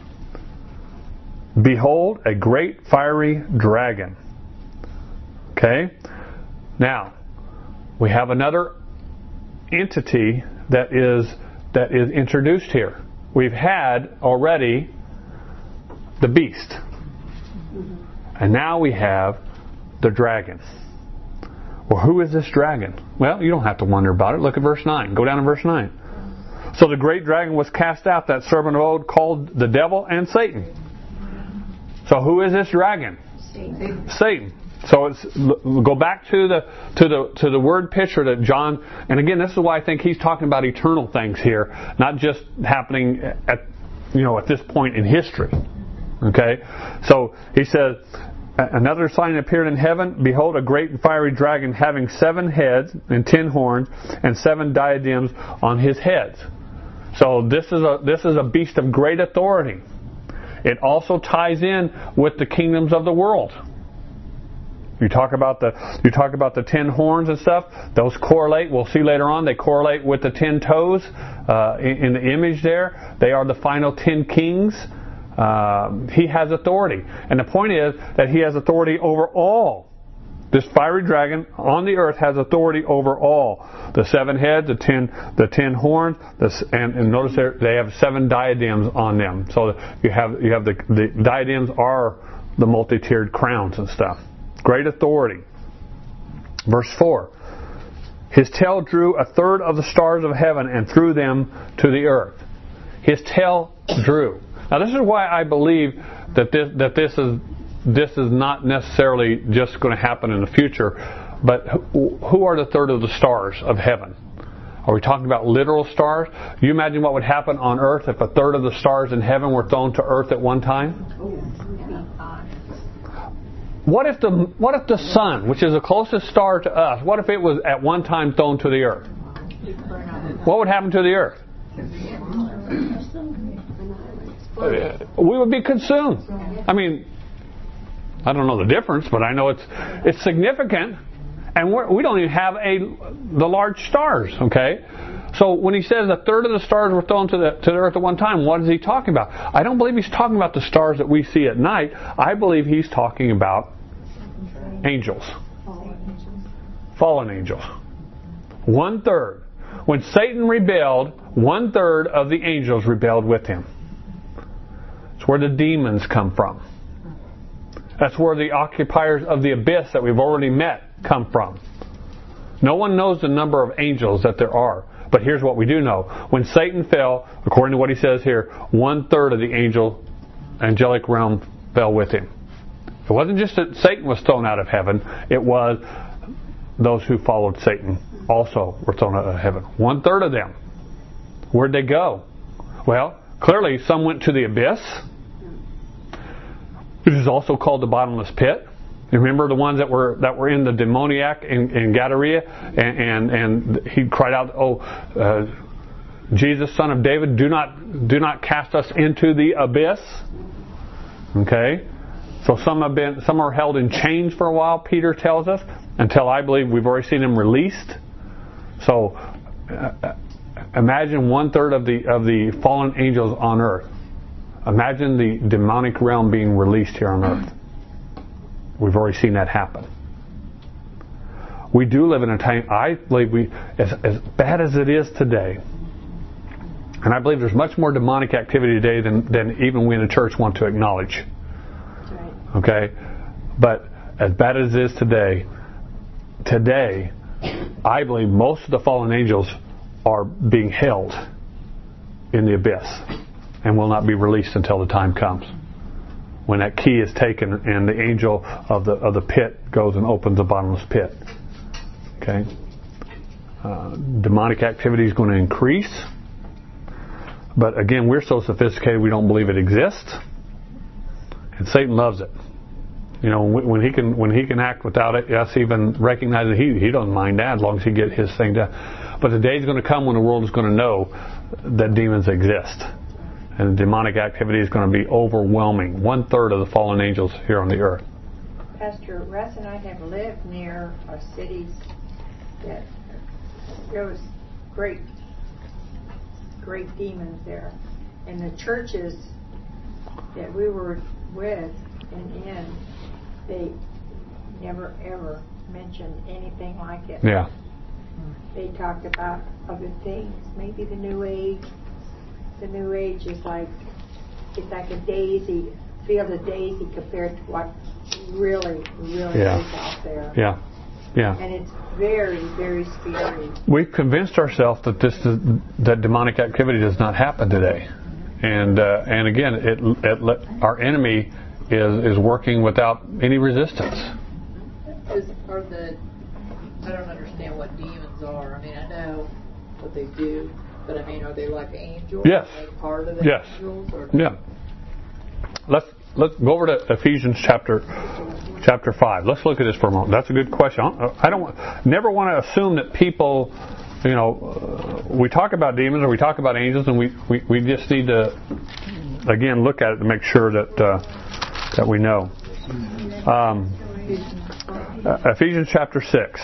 Behold, a great fiery dragon. Okay? Now, we have another entity that is that is introduced here. We've had already the beast. And now we have the dragon. Well, who is this dragon? Well, you don't have to wonder about it. Look at verse nine. Go down to verse nine. So the great dragon was cast out, that serpent of old, called the devil and Satan. So who is this dragon? Satan. Satan. So it's go back to the to the to the word picture that John, and again, this is why I think he's talking about eternal things here, not just happening at you know at this point in history. Okay, so he says, another sign appeared in heaven. Behold, a great and fiery dragon having seven heads and ten horns and seven diadems on his heads. So this is a this is a beast of great authority. It also ties in with the kingdoms of the world. You talk about the you talk about the ten horns and stuff. Those correlate. We'll see later on. They correlate with the ten toes uh, in, in the image there. They are the final ten kings. Uh, he has authority, and the point is that he has authority over all. This fiery dragon on the earth has authority over all. The seven heads, the ten, the ten horns, the, and, and notice they have seven diadems on them. So you have you have the the diadems are the multi-tiered crowns and stuff. Great authority. Verse four. His tail drew a third of the stars of heaven and threw them to the earth. His tail drew. Now this is why I believe that this that this is this is not necessarily just going to happen in the future, but who are the third of the stars of heaven? Are we talking about literal stars? You imagine what would happen on earth if a third of the stars in heaven were thrown to earth at one time? What if the what if the sun, which is the closest star to us, what if it was at one time thrown to the earth? What would happen to the earth? We would be consumed. I mean, I don't know the difference, but I know it's it's significant, and we're, we don't even have a the large stars. Okay, so when he says a third of the stars were thrown to the to the earth at one time, what is he talking about? I don't believe he's talking about the stars that we see at night. I believe he's talking about angels, fallen angels. One third. When Satan rebelled, one third of the angels rebelled with him. It's where the demons come from. That's where the occupiers of the abyss that we've already met come from. No one knows the number of angels that there are. But here's what we do know. When Satan fell, according to what he says here, one third of the angel angelic realm fell with him. It wasn't just that Satan was thrown out of heaven. It was those who followed Satan also were thrown out of heaven. One third of them. Where'd they go? Well, clearly some went to the abyss, which is also called the bottomless pit. You remember the ones that were that were in the demoniac in, in Gadara, and, and and he cried out, "Oh, uh, Jesus, Son of David, do not do not cast us into the abyss." Okay, So some have been, some are held in chains for a while, Peter tells us, until I believe we've already seen them released. So uh, imagine one third of the of the fallen angels on earth. Imagine the demonic realm being released here on earth. We've already seen that happen. We do live in a time, I believe we, as, as bad as it is today, and I believe there's much more demonic activity today than, than even we in the church want to acknowledge. Okay? But as bad as it is today, today, I believe most of the fallen angels are being held in the abyss and will not be released until the time comes. When that key is taken and the angel of the of the pit goes and opens the bottomless pit. Okay? Uh, demonic activity is going to increase. But again, we're so sophisticated we don't believe it exists. And Satan loves it. You know, when he can when he can act without it, us even recognizing he he doesn't mind that as long as he gets his thing done. But the day is going to come when the world is going to know that demons exist, and demonic activity is going to be overwhelming. One third of the fallen angels here on the earth. Pastor Russ and I have lived near our cities that there was great, great demons there, and the churches that we were with and in, they never ever mentioned anything like it. Yeah. They talked about other things, maybe the New Age. The New Age is like, it's like a daisy, field of daisy compared to what really, really yeah. is out there. Yeah. Yeah. And it's very, very scary. We've convinced ourselves that this is, that demonic activity does not happen today, and uh, and again, it, it our enemy is is working without any resistance. Is, are the I don't understand what demons are. I mean, I know what they do, but I mean, are they like angels? Yes. Are they part of the yes. angels? Or yeah. Let's let's go over to Ephesians chapter chapter five. Let's look at this for a moment. That's a good question. I don't never want to assume that people, you know, uh, we talk about demons or we talk about angels, and we, we, we just need to again look at it to make sure that uh, that we know. Um, uh, Ephesians chapter six.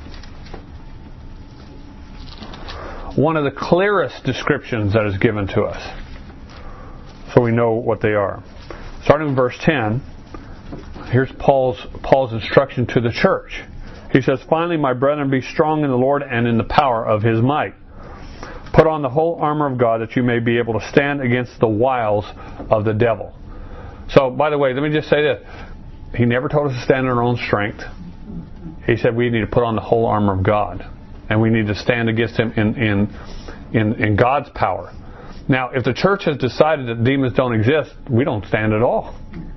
One of the clearest descriptions that is given to us, so we know what they are. Starting in verse ten, here's Paul's Paul's instruction to the church. He says, "Finally, my brethren, be strong in the Lord and in the power of His might. Put on the whole armor of God that you may be able to stand against the wiles of the devil." So, by the way, let me just say this. He never told us to stand in our own strength. He said we need to put on the whole armor of God. And we need to stand against him in, in, in, in God's power. Now, if the church has decided that demons don't exist, we don't stand at all.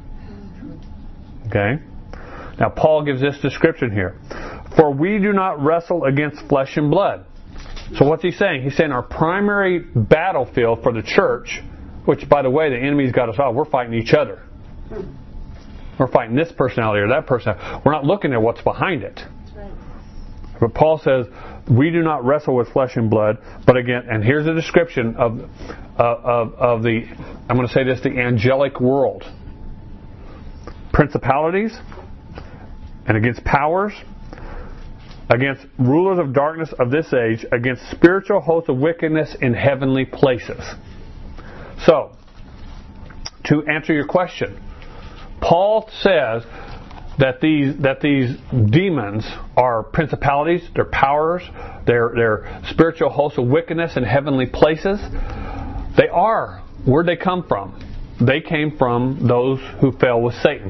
Okay? Now, Paul gives this description here. For we do not wrestle against flesh and blood. So what's he saying? He's saying our primary battlefield for the church, which, by the way, the enemy's got us all, we're fighting each other. We're fighting this personality or that personality. We're not looking at what's behind it. But Paul says, we do not wrestle with flesh and blood, but again, and here's a description of, uh, of, of the, I'm going to say this, the angelic world. Principalities, and against powers, against rulers of darkness of this age, against spiritual hosts of wickedness in heavenly places. So, to answer your question, Paul says that these that these demons are principalities, they're powers, they're they're spiritual hosts of wickedness in heavenly places. They are. Where'd they come from? They came from those who fell with Satan.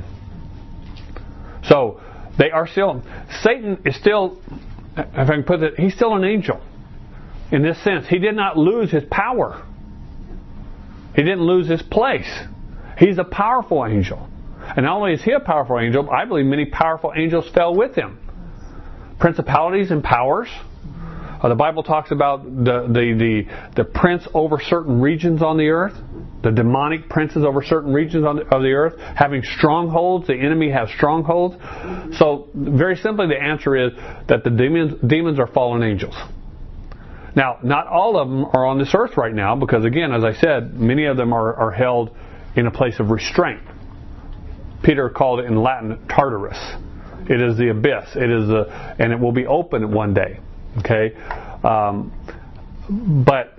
So they are still. Satan is still, if I can put it, he's still an angel. In this sense, he did not lose his power. He didn't lose his place. He's a powerful angel. And not only is he a powerful angel, I believe many powerful angels fell with him. Principalities and powers. Uh, the Bible talks about the, the, the, the prince over certain regions on the earth. The demonic princes over certain regions on the, of the earth. Having strongholds. The enemy has strongholds. So, very simply, the answer is that the demons, demons are fallen angels. Now, not all of them are on this earth right now because, again, as I said, many of them are, are held in a place of restraint. Peter called it in Latin Tartarus. It is the abyss. It is the, and it will be open one day. Okay, um, but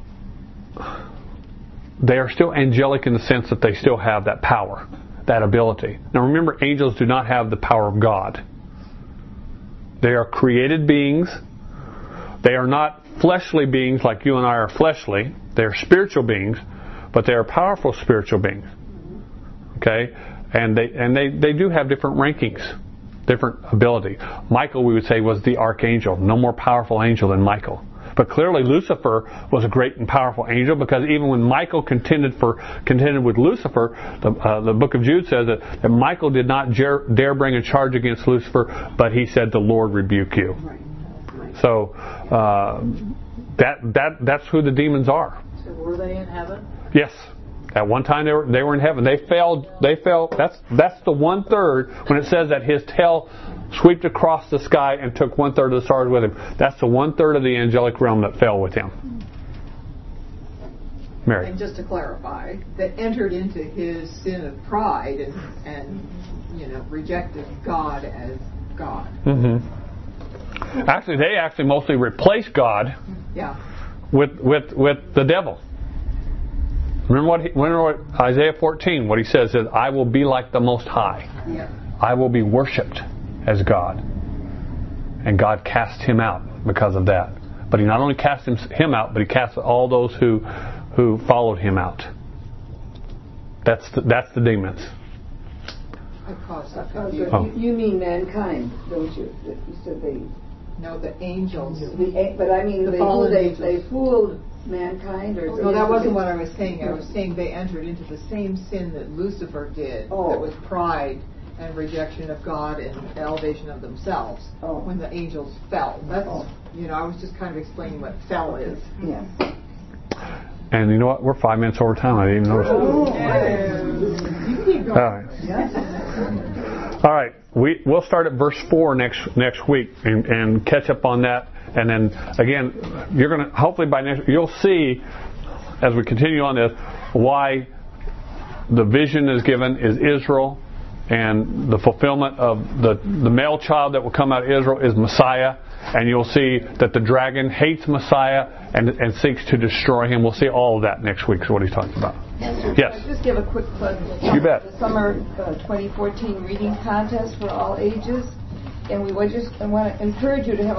they are still angelic in the sense that they still have that power, that ability. Now remember, angels do not have the power of God. They are created beings. They are not fleshly beings like you and I are fleshly. They are spiritual beings, but they are powerful spiritual beings. Okay, and they and they, they do have different rankings, different ability. Michael, we would say, was the archangel. No more powerful angel than Michael. But clearly Lucifer was a great and powerful angel, because even when Michael contended for contended with Lucifer, the, uh, the book of Jude says that, that Michael did not dare, dare bring a charge against Lucifer, but he said, "The Lord rebuke you." Right. Right. So uh, that that that's who the demons are. So were they in heaven? Yes. At one time they were they were in heaven. They fell. They fell. That's that's the one third when it says that his tail swept across the sky and took one third of the stars with him. That's the one third of the angelic realm that fell with him. Mary. And just to clarify, that entered into his sin of pride and, and you know, rejected God as God. Mm-hmm. Actually, they actually mostly replaced God. Yeah. With with with the devil. Remember what, he, remember what Isaiah fourteen, what he says is, "I will be like the Most High. Yeah. I will be worshipped as God." And God cast him out because of that. But he not only cast him, him out, but he cast all those who who followed him out. That's the, that's the demons. I caused that Oh, confusion. so you, you mean mankind, don't you? That you said they. No, the angels. The, but I mean, The they, fallen they, angels. they fooled mankind, or No, that wasn't what I was saying. I was saying they entered into the same sin that Lucifer did. Oh. That was pride and rejection of God and elevation of themselves. Oh. When the angels fell. That's, Oh. you know, I was just kind of explaining what fell is. Yes. And you know what? We're five minutes over time. I didn't even notice. Oh. You keep going. All right. All right. We we'll start at verse four next next week and, and catch up on that. And then again, you're gonna hopefully by next you'll see as we continue on this why the vision is given is Israel, and the fulfillment of the the male child that will come out of Israel is Messiah. And you'll see that the dragon hates Messiah and, and seeks to destroy him. We'll see all of that next week, is what he's talking about. Yes. I'll just give a quick plug. You bet. The summer uh, twenty fourteen reading contest for all ages. And we would just I want to encourage you to have